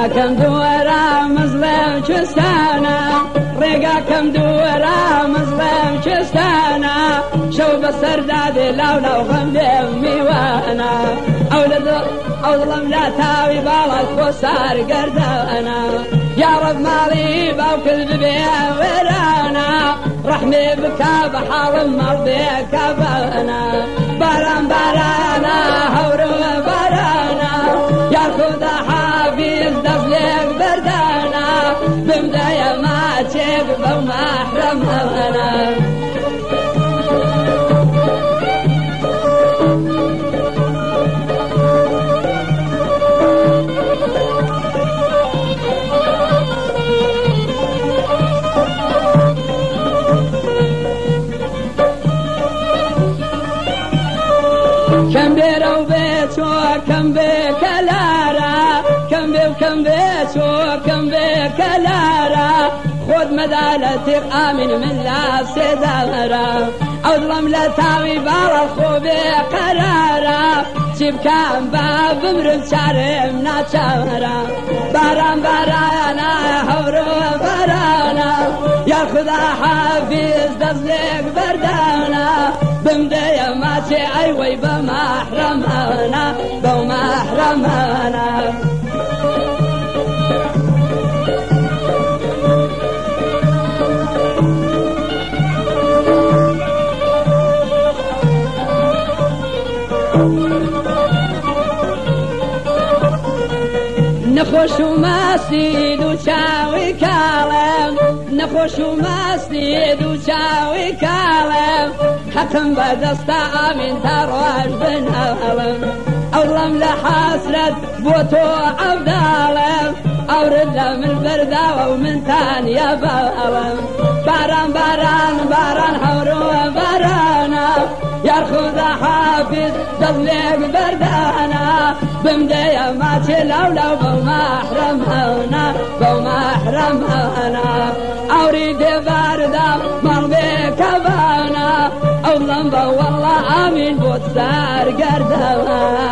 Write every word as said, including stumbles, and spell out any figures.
ڕێگا کەم دووەرە مەزڵێم کوێستانە ڕێگا کەم دووەرە مەزڵێم کوێستانە شەو بەسەردادێ لاو لاو غەم لێم میوانە ئەو لە ئەو دڵم لا تاوی باڵات خۆ سارگەردانە یا ڕەب ماڵی باوکرد ببێ وێرانە ڕەحمێ بکا بە حاڵم مەڵبێ کابانە باران بارانە هەورە بارانە یا خۆدا حافیز دەست لێک بەردانە بمدایە ماچێک بەو ماحرەمانە کەم بێرە و بێ چۆ کەم بێ کەلارە کەم بێ و کەم بێ چۆ کەم بێ کەلارە خۆت مەدا لە تێق ئامین من لا سێداوەرە ئەو دڵم لە تاوی باوە خۆ بێ قەرارە چی بکەم با بمرم چارێم ناچاوەرە باران بارانە هەورە بارانە یا خدا حافیز دەست لێک بەردانە بمدەیە ماچێ ئەیوەی بە ماحرەمانە بەو ماحرەمانە نەخۆش و ماستی دوو چاوی کاڵم نەخۆش و ماستی دوو چاوی کاڵم حەقم بەدەستە ئامین تا ڕۆژ بناڵم ئەوڵەم لە حەسرەت بۆ تۆ عەبداڵم ئەورت لە من بەرداوە و منتان یەباڵم باران باران باران هەورۆ بارانە یار خۆدا حافیز دەست لێک بەردانە بمدەیە ماچێ لاو لاو بەو ماحرەمانە بەو ماحرەمانە ئەوری دێباردا ماڵ بێ کەبانە ئەوڵەم بە وەڵڵا ئامین بۆ سارگەردەوە